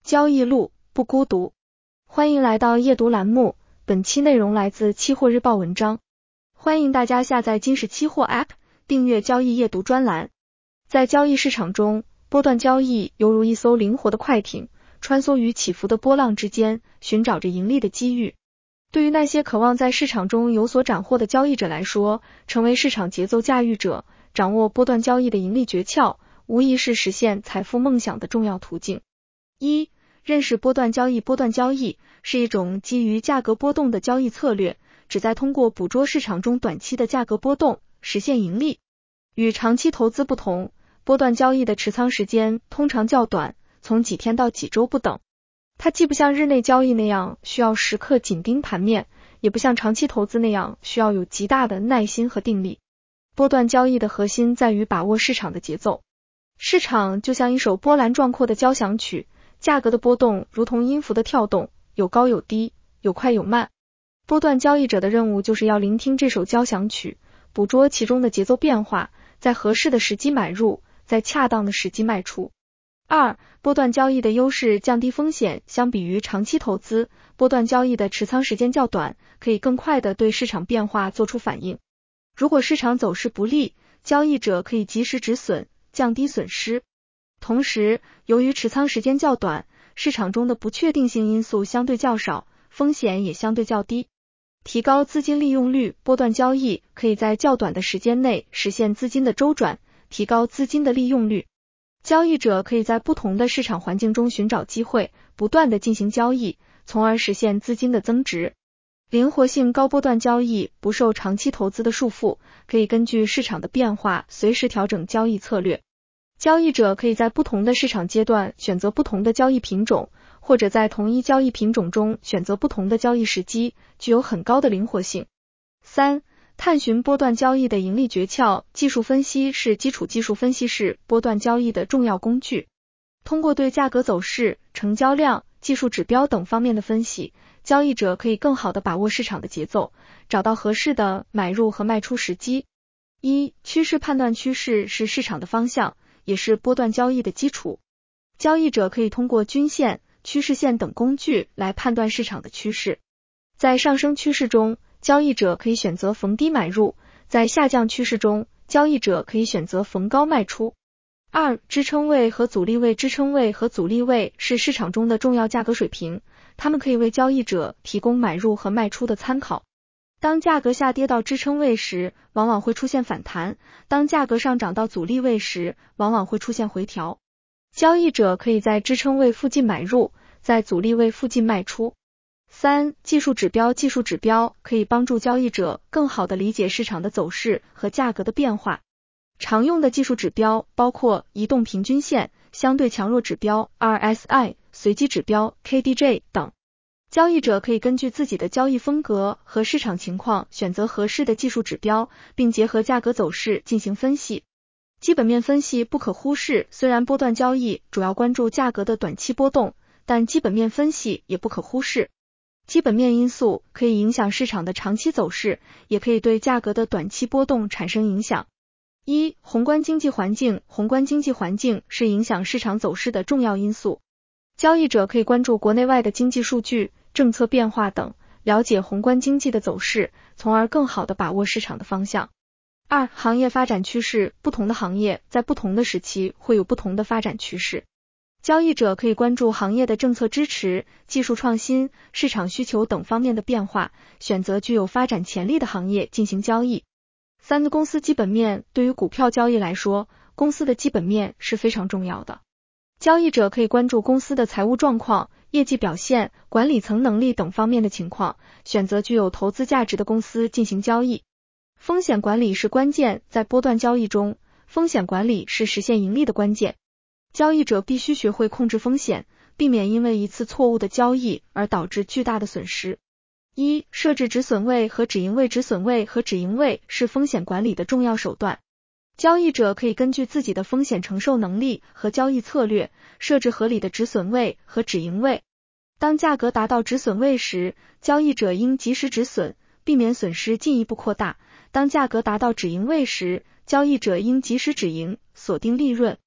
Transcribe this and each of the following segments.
交易路不孤独。欢迎来到夜读栏目，本期内容来自期货日报文章。欢迎大家下载金石期货 App， 订阅交易夜读专栏。在交易市场中，波段交易犹如一艘灵活的快艇，穿梭于起伏的波浪之间，寻找着盈利的机遇。对于那些渴望在市场中有所斩获的交易者来说，成为市场节奏驾驭者，掌握波段交易的盈利诀窍，无疑是实现财富梦想的重要途径。一、认识波段交易。波段交易是一种基于价格波动的交易策略，旨在通过捕捉市场中短期的价格波动，实现盈利。与长期投资不同，波段交易的持仓时间通常较短，从几天到几周不等。它既不像日内交易那样需要时刻紧盯盘面，也不像长期投资那样需要有极大的耐心和定力。波段交易的核心在于把握市场的节奏。市场就像一首波澜壮阔的交响曲，价格的波动如同音符的跳动，有高有低，有快有慢。波段交易者的任务就是要聆听这首交响曲，捕捉其中的节奏变化，在合适的时机买入，在恰当的时机卖出。二、波段交易的优势，降低风险。相比于长期投资，波段交易的持仓时间较短，可以更快地对市场变化做出反应。如果市场走势不利，交易者可以及时止损，降低损失。同时，由于持仓时间较短，市场中的不确定性因素相对较少，风险也相对较低。提高资金利用率。波段交易可以在较短的时间内实现资金的周转，提高资金的利用率。交易者可以在不同的市场环境中寻找机会，不断地进行交易，从而实现资金的增值。灵活性高。波段交易不受长期投资的束缚，可以根据市场的变化随时调整交易策略。交易者可以在不同的市场阶段选择不同的交易品种，或者在同一交易品种中选择不同的交易时机，具有很高的灵活性。三、探寻波段交易的盈利诀窍。技术分析是基础。技术分析是波段交易的重要工具。通过对价格走势、成交量、技术指标等方面的分析，交易者可以更好地把握市场的节奏，找到合适的买入和卖出时机。一、趋势判断。趋势是市场的方向，也是波段交易的基础。交易者可以通过均线、趋势线等工具来判断市场的趋势。在上升趋势中，交易者可以选择逢低买入，在下降趋势中，交易者可以选择逢高卖出。二、支撑位和阻力位。支撑位和阻力位是市场中的重要价格水平，它们可以为交易者提供买入和卖出的参考。当价格下跌到支撑位时，往往会出现反弹；当价格上涨到阻力位时，往往会出现回调。交易者可以在支撑位附近买入，在阻力位附近卖出。三、技术指标。技术指标可以帮助交易者更好地理解市场的走势和价格的变化。常用的技术指标包括移动平均线、相对强弱指标 RSI、随机指标 KDJ 等。交易者可以根据自己的交易风格和市场情况选择合适的技术指标，并结合价格走势进行分析。基本面分析不可忽视。虽然波段交易主要关注价格的短期波动，但基本面分析也不可忽视。基本面因素可以影响市场的长期走势，也可以对价格的短期波动产生影响。一、宏观经济环境。宏观经济环境是影响市场走势的重要因素。交易者可以关注国内外的经济数据、政策变化等，了解宏观经济的走势，从而更好地把握市场的方向。二、行业发展趋势。不同的行业在不同的时期会有不同的发展趋势。交易者可以关注行业的政策支持、技术创新、市场需求等方面的变化，选择具有发展潜力的行业进行交易。三、公司基本面。对于股票交易来说，公司的基本面是非常重要的。交易者可以关注公司的财务状况、业绩表现、管理层能力等方面的情况，选择具有投资价值的公司进行交易。风险管理是关键。在波段交易中，风险管理是实现盈利的关键。交易者必须学会控制风险，避免因为一次错误的交易而导致巨大的损失。一、设置止损位和止盈位。止损位和止盈位是风险管理的重要手段。交易者可以根据自己的风险承受能力和交易策略，设置合理的止损位和止盈位。当价格达到止损位时，交易者应及时止损，避免损失进一步扩大；当价格达到止盈位时，交易者应及时止盈，锁定利润。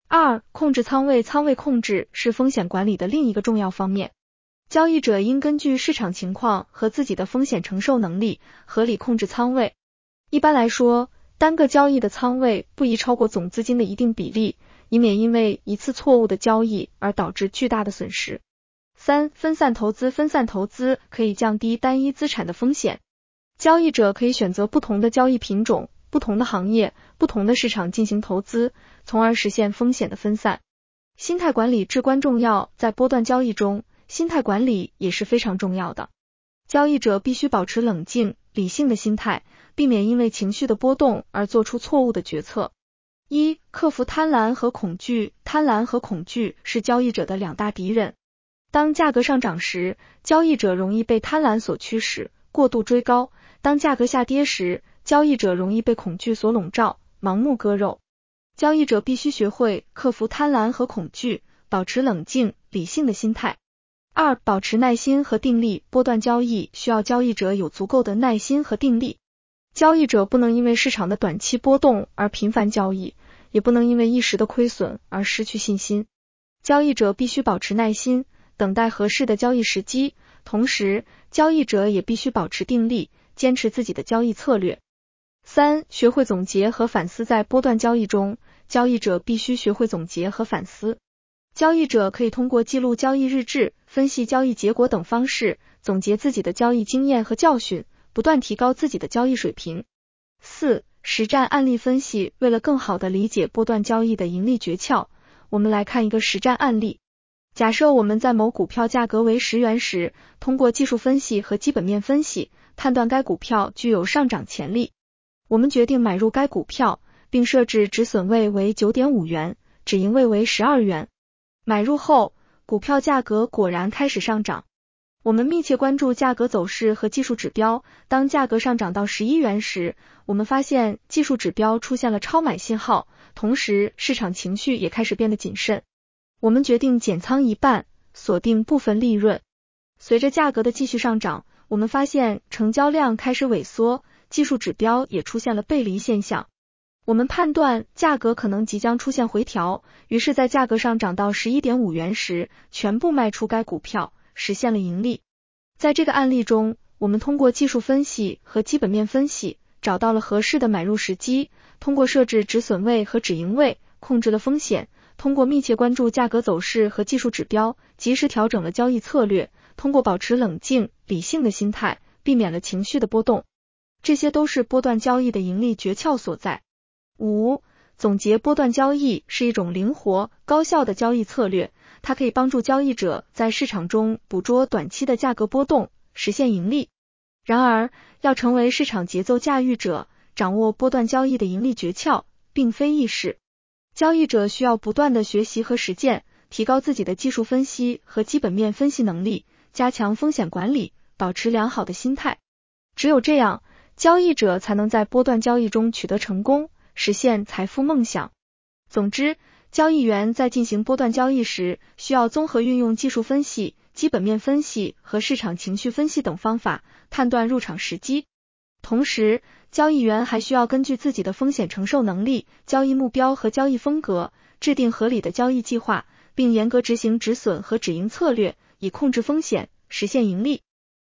2. 控制仓位。仓位控制是风险管理的另一个重要方面。交易者应根据市场情况和自己的风险承受能力，合理控制仓位。一般来说，单个交易的仓位不宜超过总资金的一定比例，以免因为一次错误的交易而导致巨大的损失。3. 分散投资。分散投资可以降低单一资产的风险。交易者可以选择不同的交易品种、不同的行业、不同的市场进行投资，从而实现风险的分散。心态管理至关重要，在波段交易中，心态管理也是非常重要的。交易者必须保持冷静、理性的心态，避免因为情绪的波动而做出错误的决策。1. 克服贪婪和恐惧。贪婪和恐惧是交易者的两大敌人。当价格上涨时，交易者容易被贪婪所驱使，过度追高；当价格下跌时，交易者容易被恐惧所笼罩，盲目割肉。交易者必须学会克服贪婪和恐惧，保持冷静、理性的心态。2. 保持耐心和定力。波段交易需要交易者有足够的耐心和定力。交易者不能因为市场的短期波动而频繁交易，也不能因为一时的亏损而失去信心。交易者必须保持耐心，等待合适的交易时机，同时，交易者也必须保持定力，坚持自己的交易策略。3. 学会总结和反思。在波段交易中，交易者必须学会总结和反思。交易者可以通过记录交易日志、分析交易结果等方式，总结自己的交易经验和教训，不断提高自己的交易水平。4. 实战案例分析。为了更好地理解波段交易的盈利诀窍，我们来看一个实战案例。假设我们在某股票价格为10元时，通过技术分析和基本面分析，判断该股票具有上涨潜力。我们决定买入该股票，并设置止损位为 9.5 元，止盈位为12元。买入后，股票价格果然开始上涨。我们密切关注价格走势和技术指标，当价格上涨到11元时，我们发现技术指标出现了超买信号，同时市场情绪也开始变得谨慎。我们决定减仓一半，锁定部分利润。随着价格的继续上涨，我们发现成交量开始萎缩，技术指标也出现了背离现象。我们判断价格可能即将出现回调，于是在价格上涨到 11.5 元时，全部卖出该股票，实现了盈利。在这个案例中，我们通过技术分析和基本面分析，找到了合适的买入时机，通过设置止损位和止盈位，控制了风险，通过密切关注价格走势和技术指标，及时调整了交易策略，通过保持冷静、理性的心态，避免了情绪的波动。这些都是波段交易的盈利诀窍所在。5. 总结。波段交易是一种灵活、高效的交易策略，它可以帮助交易者在市场中捕捉短期的价格波动，实现盈利。然而，要成为市场节奏驾驭者，掌握波段交易的盈利诀窍，并非易事。交易者需要不断的学习和实践，提高自己的技术分析和基本面分析能力，加强风险管理，保持良好的心态。只有这样，交易者才能在波段交易中取得成功，实现财富梦想。总之，交易员在进行波段交易时，需要综合运用技术分析、基本面分析和市场情绪分析等方法，判断入场时机。同时，交易员还需要根据自己的风险承受能力、交易目标和交易风格，制定合理的交易计划，并严格执行止损和止盈策略，以控制风险，实现盈利。